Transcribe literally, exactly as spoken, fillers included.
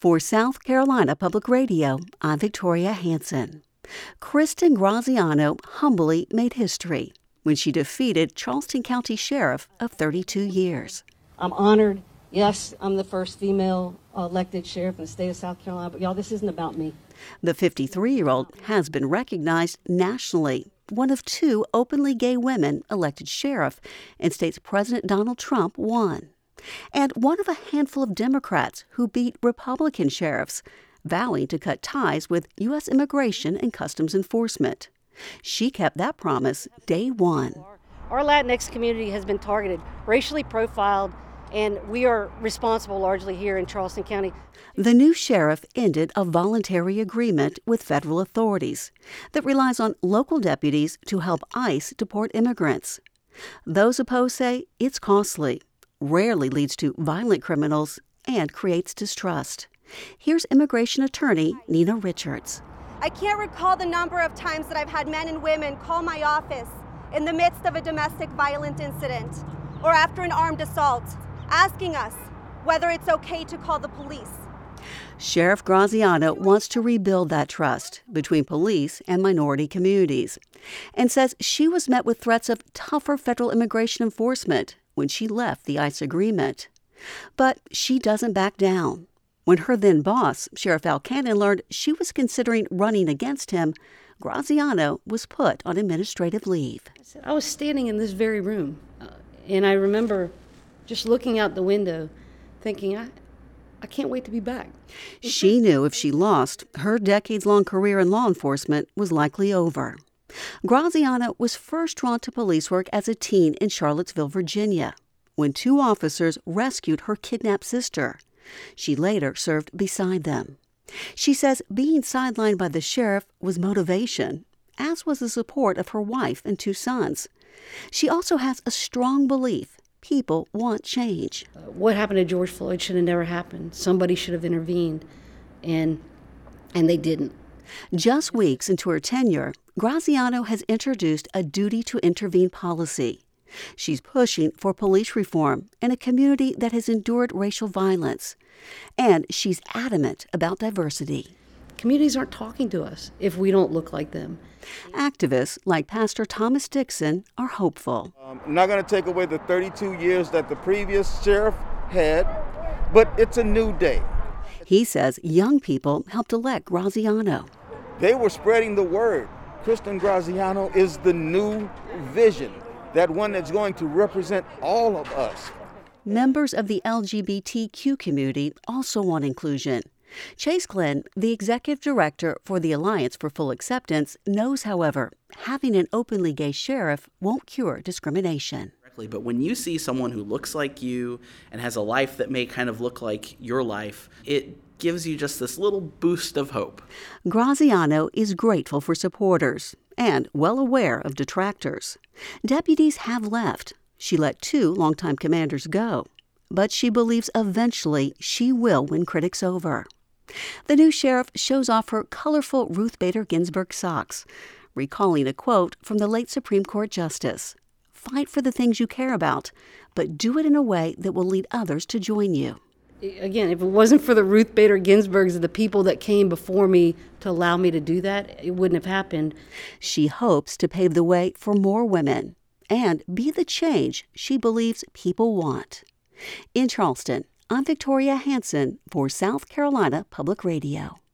For South Carolina Public Radio, I'm Victoria Hanson. Kristen Graziano humbly made history when she defeated Charleston County Sheriff of thirty-two years. I'm honored. Yes, I'm the first female elected sheriff in the state of South Carolina, but y'all, this isn't about me. The fifty-three-year-old has been recognized nationally, one of two openly gay women elected sheriff, and state's President Donald Trump won. And one of a handful of Democrats who beat Republican sheriffs, vowing to cut ties with U S Immigration and Customs Enforcement. She kept that promise day one. Our Latinx community has been targeted, racially profiled, and we are responsible largely here in Charleston County. The new sheriff ended a voluntary agreement with federal authorities that relies on local deputies to help ICE deport immigrants. Those opposed say it's costly, rarely leads to violent criminals, and creates distrust. Here's immigration attorney Nina Richards. I can't recall the number of times that I've had men and women call my office in the midst of a domestic violent incident or after an armed assault, asking us whether it's okay to call the police. Sheriff Graziano wants to rebuild that trust between police and minority communities and says she was met with threats of tougher federal immigration enforcement when she left the ICE agreement. But she doesn't back down. When her then boss, Sheriff Al Cannon, learned she was considering running against him, Graziano was put on administrative leave. I said, I was standing in this very room, uh, and I remember just looking out the window thinking, I, I can't wait to be back. She knew if she lost, her decades-long career in law enforcement was likely over. Graziano was first drawn to police work as a teen in Charlottesville, Virginia, when two officers rescued her kidnapped sister. She later served beside them. She says being sidelined by the sheriff was motivation, as was the support of her wife and two sons. She also has a strong belief people want change. Uh, what happened to George Floyd should have never happened. Somebody should have intervened, and and they didn't. Just weeks into her tenure, Graziano has introduced a duty to intervene policy. She's pushing for police reform in a community that has endured racial violence. And she's adamant about diversity. Communities aren't talking to us if we don't look like them. Activists like Pastor Thomas Dixon are hopeful. Um, I'm not going to take away the thirty-two years that the previous sheriff had, but it's a new day. He says young people helped elect Graziano. They were spreading the word. Kristen Graziano is the new vision, that one that's going to represent all of us. Members of the L G B T Q community also want inclusion. Chase Glenn, the executive director for the Alliance for Full Acceptance, knows, however, having an openly gay sheriff won't cure discrimination. But when you see someone who looks like you and has a life that may kind of look like your life, it gives you just this little boost of hope. Graziano is grateful for supporters and well aware of detractors. Deputies have left. She let two longtime commanders go. But she believes eventually she will win critics over. The new sheriff shows off her colorful Ruth Bader Ginsburg socks, recalling a quote from the late Supreme Court Justice. Fight for the things you care about, but do it in a way that will lead others to join you. Again, if it wasn't for the Ruth Bader Ginsburgs and the people that came before me to allow me to do that, it wouldn't have happened. She hopes to pave the way for more women and be the change she believes people want. In Charleston, I'm Victoria Hanson for South Carolina Public Radio.